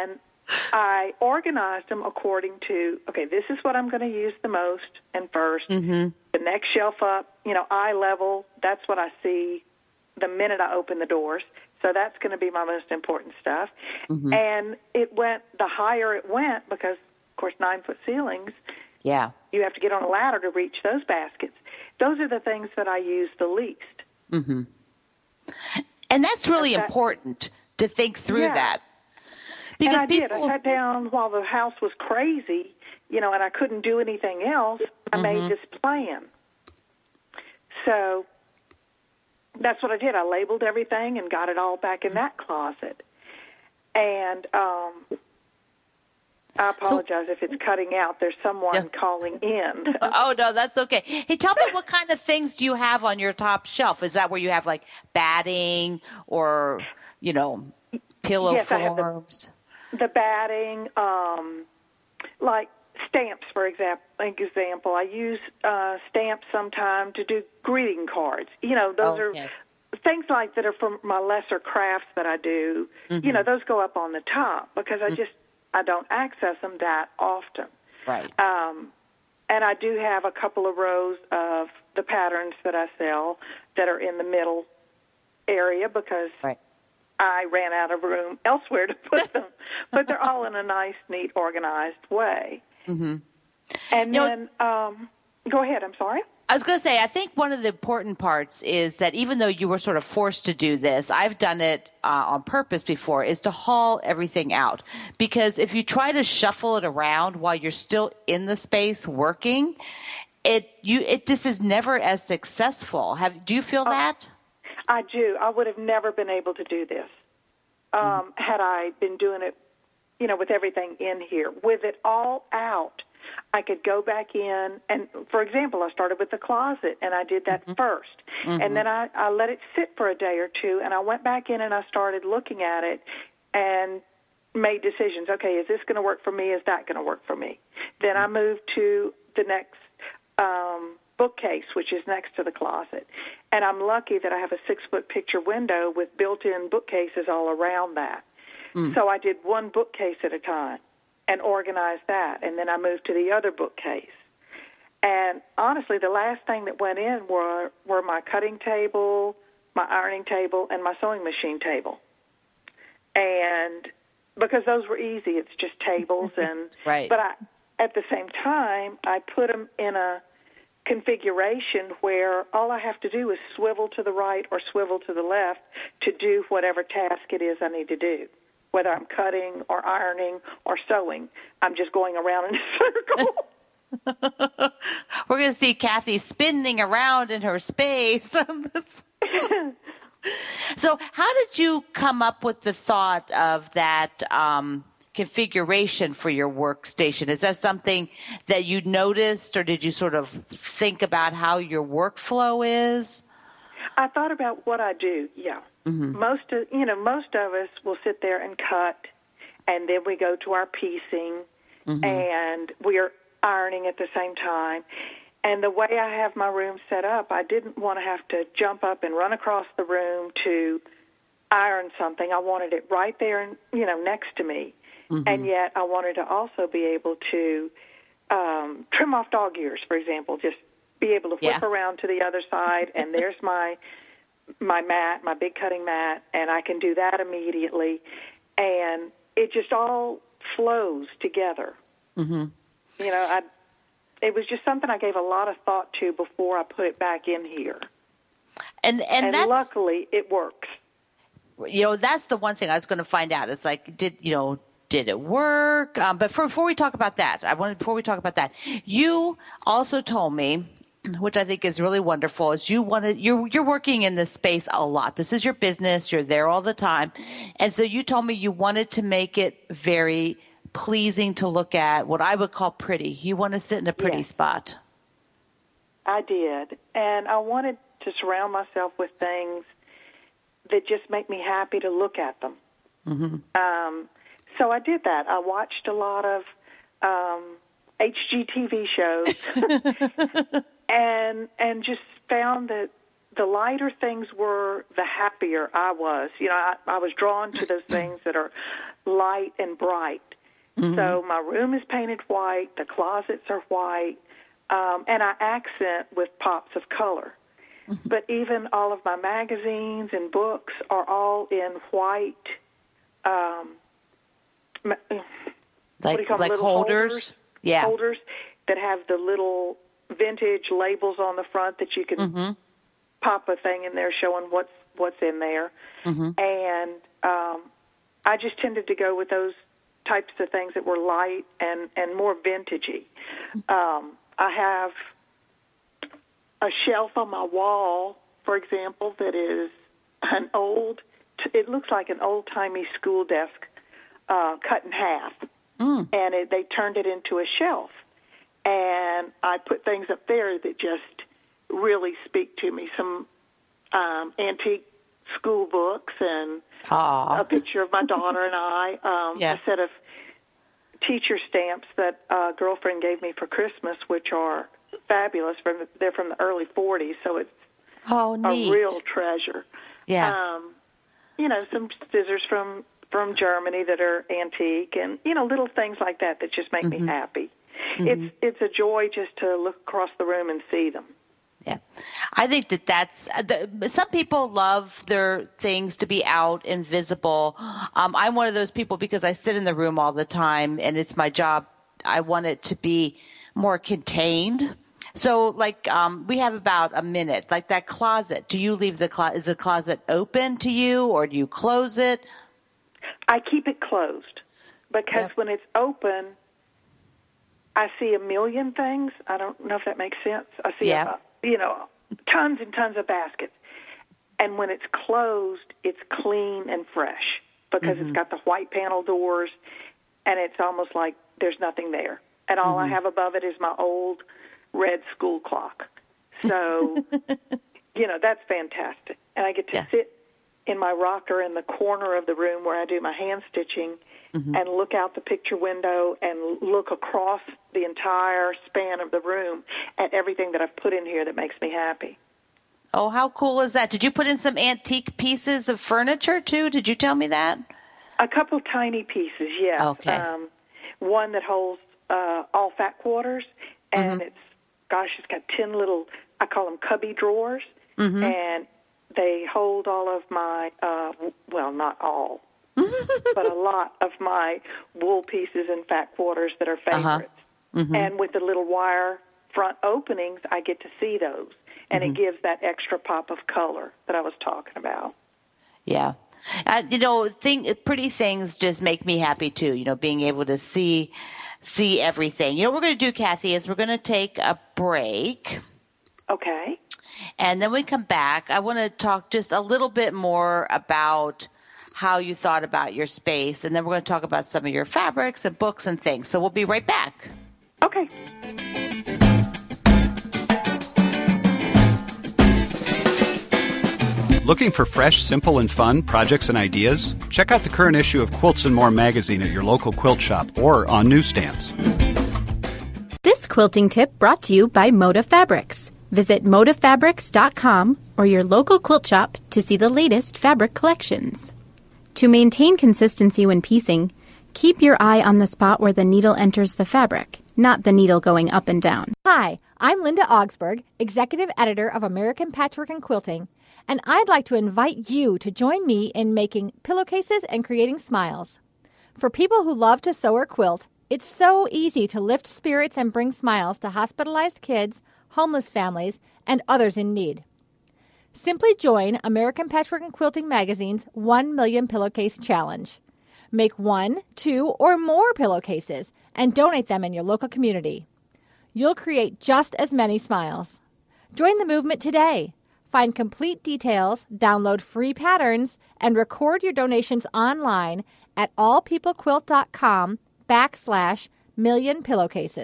I organized them according to, okay, this is what I'm going to use the most and first. Mm-hmm. The next shelf up, you know, eye level, that's what I see the minute I open the doors. So that's going to be my most important stuff. Mm-hmm. And it went, the higher it went, because, of course, nine-foot ceilings, yeah, you have to get on a ladder to reach those baskets. Those are the things that I use the least. Mm-hmm. And that's really that, important to think through yeah. that. Because and I people... did. I sat down while the house was crazy, you know, and I couldn't do anything else. I mm-hmm. made this plan. So that's what I did. I labeled everything and got it all back in that closet. And um, I apologize so, if it's cutting out. There's someone yeah. calling in. Oh, no, that's okay. Hey, tell me, what kind of things do you have on your top shelf? Is that where you have, like, batting or, you know, pillow yes, forms? The, the batting, um, like stamps, for example. Example, I use uh, stamps sometime to do greeting cards. You know, those okay. are things like that are from my lesser crafts that I do. Mm-hmm. You know, those go up on the top because I just I don't access them that often. Right. Um, and I do have a couple of rows of the patterns that I sell that are in the middle area because right. I ran out of room elsewhere to put them. But they're all in a nice, neat, organized way. Mm-hmm. And you then, know, um, go ahead, I'm sorry. I was going to say, I think one of the important parts is that even though you were sort of forced to do this, I've done it uh, on purpose before, is to haul everything out. Because if you try to shuffle it around while you're still in the space working, it you it just is never as successful. Have Do you feel oh, that? I do. I would have never been able to do this um, mm-hmm. had I been doing it, you know, with everything in here. With it all out, I could go back in, and, for example, I started with the closet, and I did that mm-hmm. first. Mm-hmm. And then I, I let it sit for a day or two, and I went back in and I started looking at it and made decisions. Okay, is this going to work for me? Is that going to work for me? Then mm-hmm. I moved to the next um, bookcase, which is next to the closet. And I'm lucky that I have a six-foot picture window with built-in bookcases all around that. Mm. So I did one bookcase at a time and organized that, and then I moved to the other bookcase. And honestly, the last thing that went in were, were my cutting table, my ironing table, and my sewing machine table. And because those were easy, it's just tables. and right. But I, at the same time, I put them in a configuration where all I have to do is swivel to the right or swivel to the left to do whatever task it is I need to do. Whether I'm cutting or ironing or sewing, I'm just going around in a circle. We're going to see Kathy spinning around in her space. So how did you come up with the thought of that um, configuration for your workstation? Is that something that you noticed, or did you sort of think about how your workflow is? I thought about what I do, yeah. Mm-hmm. Most of, you know, most of us will sit there and cut, and then we go to our piecing, mm-hmm. and we are ironing at the same time. And the way I have my room set up, I didn't want to have to jump up and run across the room to iron something. I wanted it right there, you know, next to me. Mm-hmm. And yet I wanted to also be able to um, trim off dog ears, for example, just be able to flip yeah. around to the other side, and there's my my mat, my big cutting mat, and I can do that immediately. And it just all flows together. Mm-hmm. You know, I, it was just something I gave a lot of thought to before I put it back in here. And and, and that's, luckily, it works. You know, that's the one thing I was going to find out. It's like, did, you know, did it work? Um, but for, before we talk about that, I wanted, before we talk about that, you also told me, which I think is really wonderful, is you wanted, you're, you're working in this space a lot. This is your business. You're there all the time. And so you told me you wanted to make it very pleasing to look at, what I would call pretty. You want to sit in a pretty yes. spot. I did. And I wanted to surround myself with things that just make me happy to look at them. Mm-hmm. Um, so I did that. I watched a lot of um, H G T V shows and and just found that the lighter things were, the happier I was. You know, I, I was drawn to those things that are light and bright. Mm-hmm. So my room is painted white, the closets are white, um, and I accent with pops of color. Mm-hmm. But even all of my magazines and books are all in white, um, like, what do you call like them? holders? holders? Yeah. Holders that have the little vintage labels on the front that you can mm-hmm. pop a thing in there showing what's what's in there. Mm-hmm. And um, I just tended to go with those types of things that were light and, and more vintagey. Um, I have a shelf on my wall, for example, that is an old, it looks like an old-timey school desk uh, cut in half. Mm. And it, they turned it into a shelf. And I put things up there that just really speak to me. Some um, antique school books and Aww. a picture of my daughter and I. Um, yeah. A set of teacher stamps that a girlfriend gave me for Christmas, which are fabulous. From the, they're from the early forties, so it's oh, neat. a real treasure. Yeah. Um, you know, some scissors from, from Germany that are antique, and, you know, little things like that that just make mm-hmm. me happy. Mm-hmm. It's it's a joy just to look across the room and see them. Yeah, I think that that's the, some people love their things to be out and visible. Um, I'm one of those people because I sit in the room all the time and it's my job. I want it to be more contained. So, like, um, we have about a minute. Like that closet. Do you leave the closet? Is the closet open to you, or do you close it? I keep it closed because yep. when it's open, I see a million things. I don't know if that makes sense. I see, yeah. a, you know, tons and tons of baskets. And when it's closed, it's clean and fresh because mm-hmm. it's got the white panel doors, and it's almost like there's nothing there. And all mm-hmm. I have above it is my old red school clock. So, you know, that's fantastic. And I get to yeah. sit in my rocker in the corner of the room where I do my hand stitching mm-hmm. and look out the picture window and look across the entire span of the room at everything that I've put in here that makes me happy. Oh, how cool is that? Did you put in some antique pieces of furniture, too? Did you tell me that? A couple tiny pieces, yes. Okay. Um, one that holds uh, all fat quarters, and mm-hmm. it's, gosh, it's got ten little, I call them cubby drawers, mm-hmm. and they hold all of my, uh, well, not all, but a lot of my wool pieces and fat quarters that are favorites. Uh-huh. Mm-hmm. And with the little wire front openings, I get to see those. And mm-hmm. it gives that extra pop of color that I was talking about. Yeah. Uh, you know, thing, pretty things just make me happy, too, you know, being able to see see everything. You know what we're going to do, Kathy, is we're going to take a break. Okay. And then we come back. I want to talk just a little bit more about how you thought about your space. And then we're going to talk about some of your fabrics and books and things. So we'll be right back. Okay. Looking for fresh, simple, and fun projects and ideas? Check out the current issue of Quilts and More magazine at your local quilt shop or on newsstands. This quilting tip brought to you by Moda Fabrics. Visit moda fabrics dot com or your local quilt shop to see the latest fabric collections. To maintain consistency when piecing, keep your eye on the spot where the needle enters the fabric, not the needle going up and down. Hi, I'm Linda Augsburg, Executive Editor of American Patchwork and Quilting, and I'd like to invite you to join me in making pillowcases and creating smiles. For people who love to sew or quilt, it's so easy to lift spirits and bring smiles to hospitalized kids, homeless families, and others in need. Simply join American Patchwork and Quilting Magazine's one million Pillowcase Challenge. Make one, two, or more pillowcases and donate them in your local community. You'll create just as many smiles. Join the movement today. Find complete details, download free patterns, and record your donations online at allpeoplequilt.com backslash million pillowcases.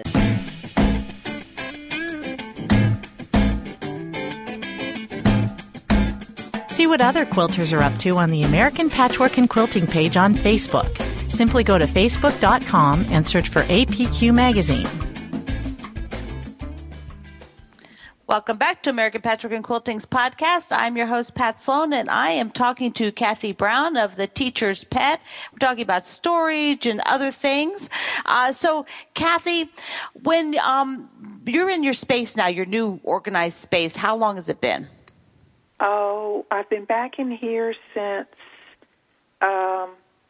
See what other quilters are up to on the American Patchwork and Quilting page on Facebook. Simply go to facebook dot com and search for A P Q Magazine. Welcome back to American Patchwork and Quilting's podcast. I'm your host, Pat Sloan, and I am talking to Kathy Brown of The Teacher's Pet. We're talking about storage and other things. Uh, so, Kathy, when um, you're in your space now, your new organized space, how long has it been? Oh, I've been back in here since, um,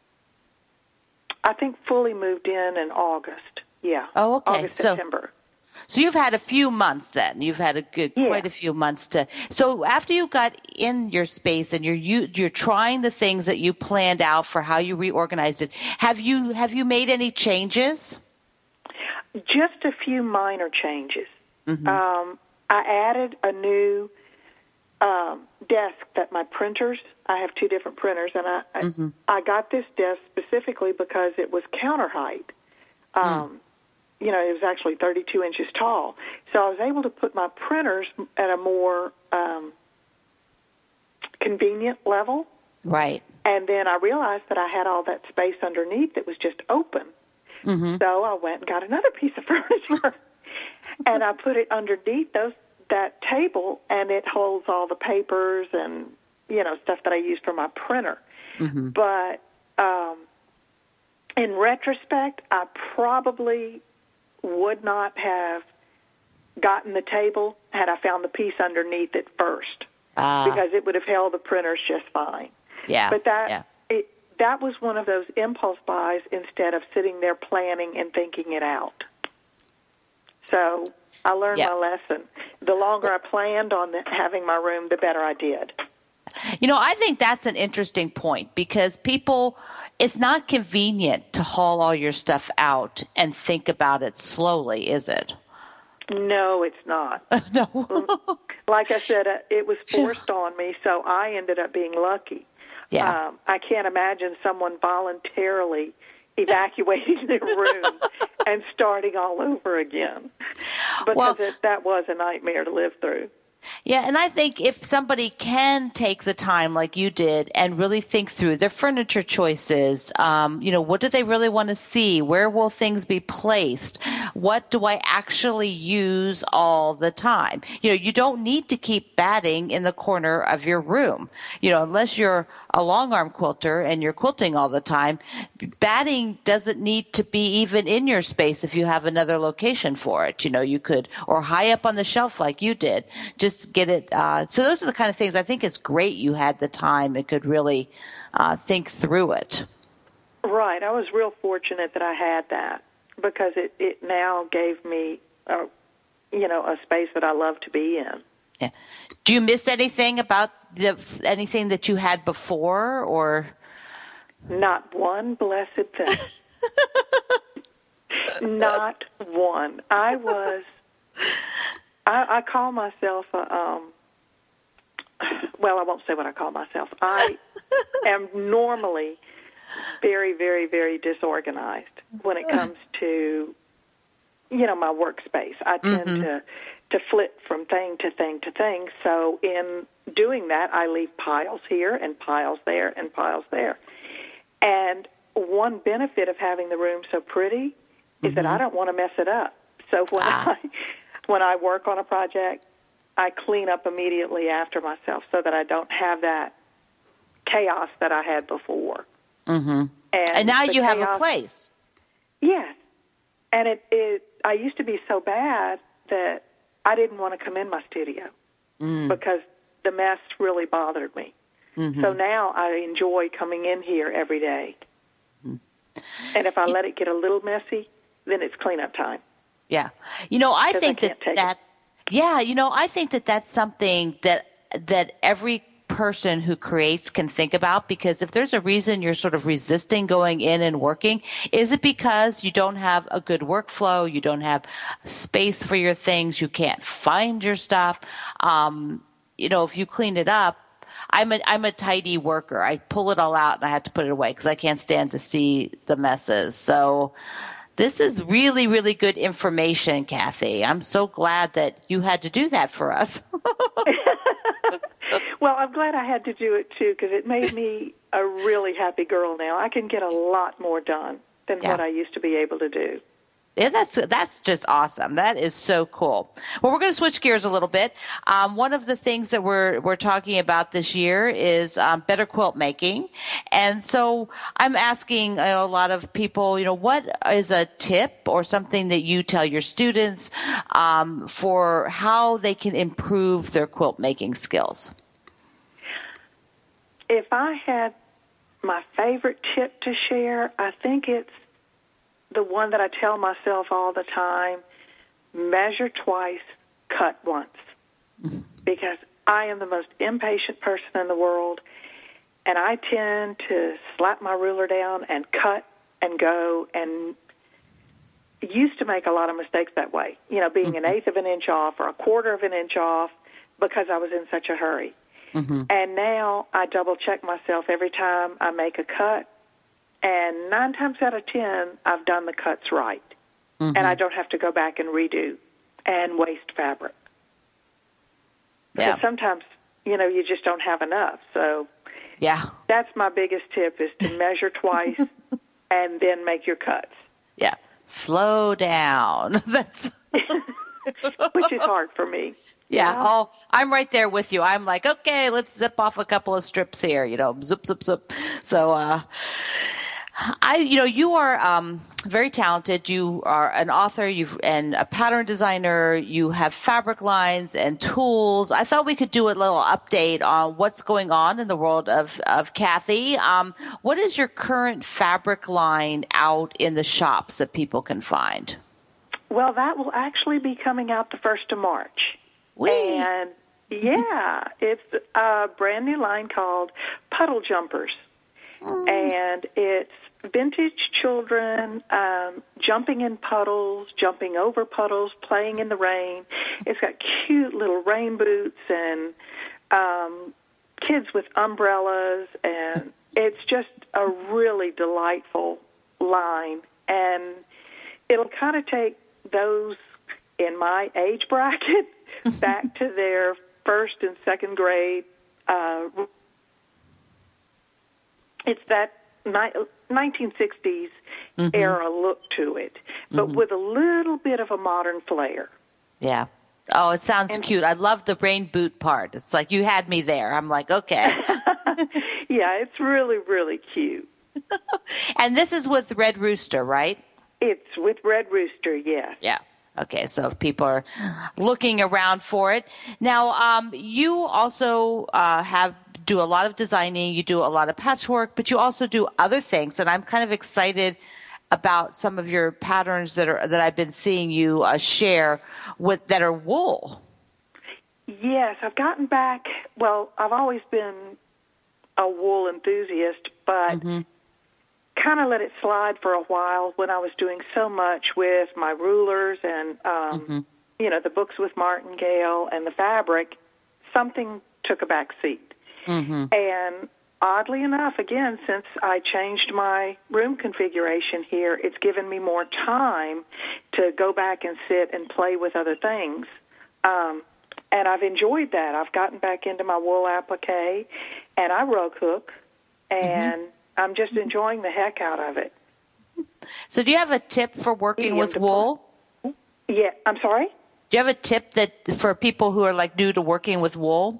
I think fully moved in in August. Yeah. Oh, okay. August, so, September. So you've had a few months then. You've had a good, yeah. quite a few months to. So after you got in your space and you're you, you're trying the things that you planned out for how you reorganized it, have you have you made any changes? Just a few minor changes. Mm-hmm. Um, I added a new um, desk that my printers. I have two different printers, and I mm-hmm. I, I got this desk specifically because it was counter height. Um, mm. You know, it was actually thirty-two inches tall. So I was able to put my printers at a more um, convenient level. Right. And then I realized that I had all that space underneath that was just open. Mm-hmm. So I went and got another piece of furniture, and I put it underneath those that table, and it holds all the papers and, you know, stuff that I use for my printer. Mm-hmm. But um, in retrospect, I probably would not have gotten the table had I found the piece underneath it first, uh, because it would have held the printers just fine. Yeah. But that yeah. it, that was one of those impulse buys instead of sitting there planning and thinking it out. So I learned yeah. my lesson. The longer I planned on the, having my room, the better I did. You know, I think that's an interesting point because people, it's not convenient to haul all your stuff out and think about it slowly, is it? No, it's not. No. Like I said, uh, it was forced on me, so I ended up being lucky. Yeah. Um, I can't imagine someone voluntarily evacuating their room and starting all over again, because well, it, that was a nightmare to live through. Yeah, and I think if somebody can take the time like you did and really think through their furniture choices, um, you know, what do they really want to see? Where will things be placed? What do I actually use all the time? You know, you don't need to keep batting in the corner of your room. You know, unless you're a long arm quilter and you're quilting all the time, batting doesn't need to be even in your space if you have another location for it. You know, you could, or high up on the shelf like you did. Just get it. Uh, so those are the kind of things I think it's great you had the time and could really uh, think through it. Right. I was real fortunate that I had that because it, it now gave me, a, you know, a space that I love to be in. Yeah. Do you miss anything about the anything that you had before, or not one blessed thing? Not one. I was. I, I call myself a, um, well, I won't say what I call myself. I am normally very, very, very disorganized when it comes to, you know, my workspace. I tend mm-hmm. to, to flip from thing to thing to thing. So in doing that, I leave piles here and piles there and piles there. And one benefit of having the room so pretty is mm-hmm. that I don't want to mess it up. So when ah. I... When I work on a project, I clean up immediately after myself so that I don't have that chaos that I had before. Mm-hmm. And, and now you chaos, have a place. Yes. And it, it, I used to be so bad that I didn't want to come in my studio mm. because the mess really bothered me. Mm-hmm. So now I enjoy coming in here every day. Mm. And if I let it get a little messy, then it's cleanup time. Yeah. You know, I think I that that, yeah, you know, I think that that's something that, that every person who creates can think about, because if there's a reason you're sort of resisting going in and working, is it because you don't have a good workflow, you don't have space for your things, you can't find your stuff? Um, you know, if you clean it up, I'm a, I'm a tidy worker. I pull it all out and I have to put it away because I can't stand to see the messes. So, this is really, really good information, Kathy. I'm so glad that you had to do that for us. Well, I'm glad I had to do it, too, because it made me a really happy girl now. I can get a lot more done than yeah. what I used to be able to do. Yeah, that's that's just awesome. That is so cool. Well, we're going to switch gears a little bit. Um, one of the things that we're we're talking about this year is um, better quilt making, and so I'm asking you know, a lot of people, you know, what is a tip or something that you tell your students um, for how they can improve their quilt making skills? If I had my favorite tip to share, I think it's the one that I tell myself all the time: measure twice, cut once. Mm-hmm. Because I am the most impatient person in the world, and I tend to slap my ruler down and cut and go, and used to make a lot of mistakes that way, you know, being mm-hmm. an eighth of an inch off or a quarter of an inch off because I was in such a hurry. Mm-hmm. And now I double-check myself every time I make a cut, and nine times out of ten, I've done the cuts right. Mm-hmm. And I don't have to go back and redo and waste fabric. Because yeah. sometimes, you know, you just don't have enough. So yeah, that's my biggest tip, is to measure twice and then make your cuts. Yeah. Slow down. That's which is hard for me. Yeah. yeah. Oh, I'm right there with you. I'm like, okay, let's zip off a couple of strips here, you know, zip, zip, zip. So, uh, I, you know, you are um, very talented. You are an author, you've and a pattern designer. You have fabric lines and tools. I thought we could do a little update on what's going on in the world of of Kathy. Um, what is your current fabric line out in the shops that people can find? Well, that will actually be coming out the first of March. Whee. And yeah, it's a brand new line called Puddle Jumpers, mm. and it's vintage children um, jumping in puddles, jumping over puddles, playing in the rain. It's got cute little rain boots and um, kids with umbrellas, and it's just a really delightful line. And it'll kind of take those in my age bracket back to their first and second grade. Uh, it's that ni- nineteen sixties mm-hmm. era look to it, but mm-hmm. with a little bit of a modern flair. Yeah. Oh, it sounds and, cute. I love the rain boot part. It's like you had me there. I'm like, okay. Yeah, it's really, really cute. And this is with Red Rooster, right? It's with Red Rooster, yes. Yeah. Okay, so if people are looking around for it. Now, um, you also uh, have do a lot of designing, you do a lot of patchwork, but you also do other things, and I'm kind of excited about some of your patterns that are that I've been seeing you uh, share with that are wool. Yes, I've gotten back. Well, I've always been a wool enthusiast, but mm-hmm. kind of let it slide for a while when I was doing so much with my rulers and, um, mm-hmm. you know, the books with Martingale and the fabric. Something took a back seat. Mm-hmm. And oddly enough, again, since I changed my room configuration here, it's given me more time to go back and sit and play with other things. Um, and I've enjoyed that. I've gotten back into my wool applique, and I rug hook, and mm-hmm. I'm just enjoying the heck out of it. So do you have a tip for working with wool? Yeah, I'm sorry? Do you have a tip that for people who are like new to working with wool?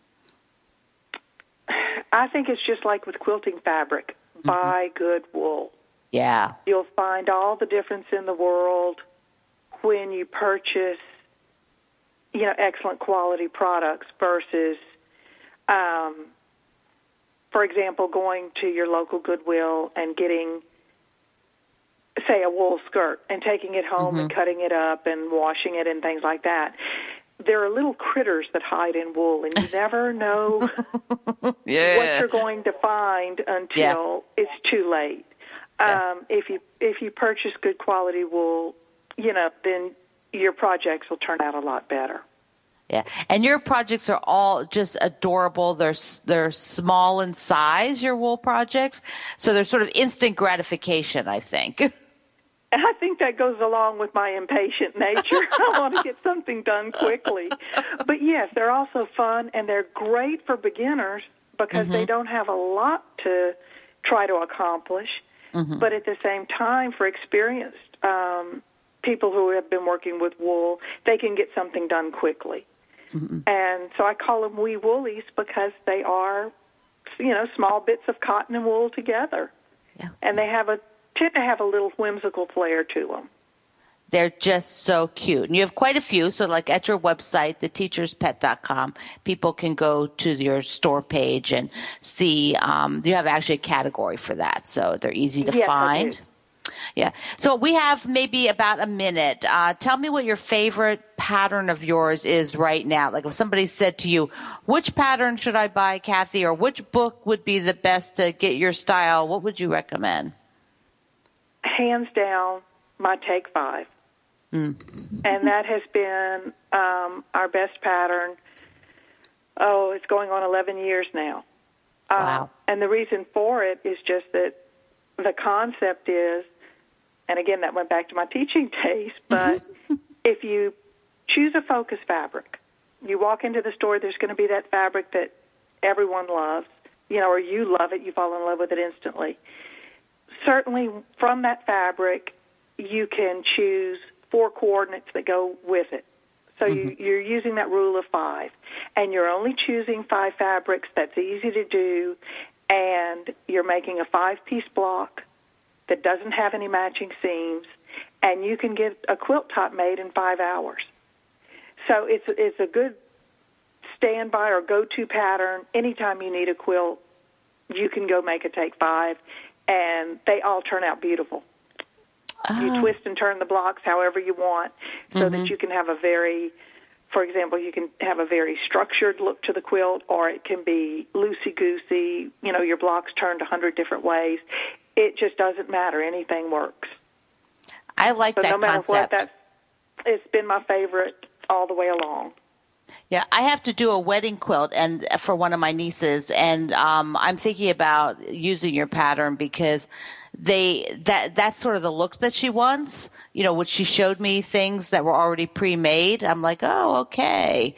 I think it's just like with quilting fabric. Mm-hmm. Buy good wool. Yeah. You'll find all the difference in the world when you purchase, you know, excellent quality products versus, um, for example, going to your local Goodwill and getting, say, a wool skirt and taking it home mm-hmm. and cutting it up and washing it and things like that. There are little critters that hide in wool, and you never know yeah. what you're going to find until yeah. it's too late. Yeah. Um, if you if you purchase good quality wool, you know, then your projects will turn out a lot better. Yeah, and your projects are all just adorable. They're they're small in size, your wool projects, so they're sort of instant gratification, I think. I think that goes along with my impatient nature. I want to get something done quickly. But yes, they're also fun, and they're great for beginners because mm-hmm. they don't have a lot to try to accomplish. Mm-hmm. But at the same time, for experienced um, people who have been working with wool, they can get something done quickly. Mm-hmm. And so I call them wee woolies because they are, you know, small bits of cotton and wool together. Yeah. And they have a tend to have a little whimsical flair to them. They're just so cute. And you have quite a few. So like at your website, the teachers pet dot com, people can go to your store page and see. Um, you have actually a category for that. So they're easy to yes, find. I do. Yeah. So we have maybe about a minute. Uh, tell me what your favorite pattern of yours is right now. Like if somebody said to you, which pattern should I buy, Kathy, or which book would be the best to get your style, what would you recommend? Hands down, my Take Five. Mm. And that has been um, our best pattern. Oh, it's going on eleven years now. Wow. Uh, and the reason for it is just that the concept is, and again, that went back to my teaching days, but if you choose a focus fabric, you walk into the store, there's going to be that fabric that everyone loves, you know, or you love it, you fall in love with it instantly. Certainly from that fabric, you can choose four coordinates that go with it. So mm-hmm. you, you're using that rule of five, and you're only choosing five fabrics. That's easy to do, and you're making a five-piece block that doesn't have any matching seams, and you can get a quilt top made in five hours. So it's it's a good standby or go-to pattern. Anytime you need a quilt, you can go make a Take Five, and they all turn out beautiful. Oh. You twist and turn the blocks however you want so mm-hmm. that you can have a very, for example, you can have a very structured look to the quilt, or it can be loosey-goosey, you know, your blocks turned a hundred different ways. It just doesn't matter. Anything works. I like so that no matter concept. What, that's, it's been my favorite all the way along. Yeah, I have to do a wedding quilt and for one of my nieces, and um, I'm thinking about using your pattern because they that that's sort of the look that she wants. You know, which she showed me things that were already pre-made. I'm like, oh, okay,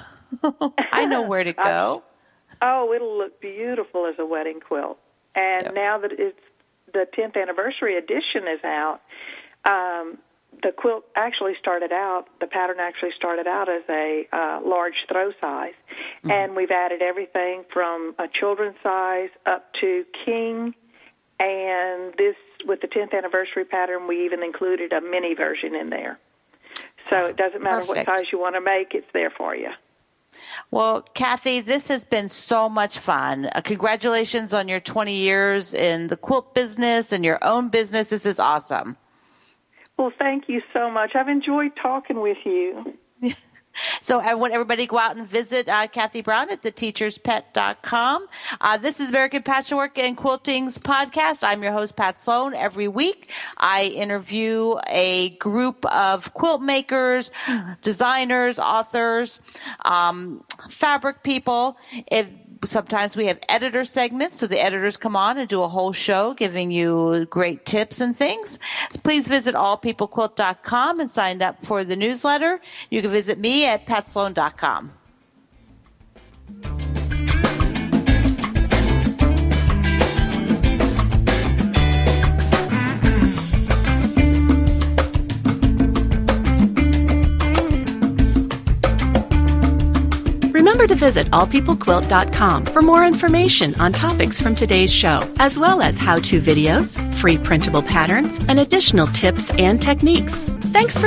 I know where to go. Oh, it'll look beautiful as a wedding quilt. And yep. now that it's the tenth anniversary edition is out, um, the quilt actually started out, the pattern actually started out as a uh, large throw size. Mm-hmm. And we've added everything from a children's size up to king. And this, with the tenth anniversary pattern, we even included a mini version in there. So it doesn't matter Perfect. What size you want to make, it's there for you. Well, Kathy, this has been so much fun. Uh, congratulations on your twenty years in the quilt business and your own business. This is awesome. Well, thank you so much. I've enjoyed talking with you. So I want everybody to go out and visit uh, Kathy Brown at the teachers pet dot com. Uh, this is American Patchwork and Quilting's podcast. I'm your host, Pat Sloan. Every week I interview a group of quilt makers, designers, authors, um, fabric people. If Sometimes we have editor segments, so the editors come on and do a whole show giving you great tips and things. Please visit all people quilt dot com and sign up for the newsletter. You can visit me at pat sloan dot com. Remember to visit all people quilt dot com for more information on topics from today's show, as well as how-to videos, free printable patterns, and additional tips and techniques. Thanks for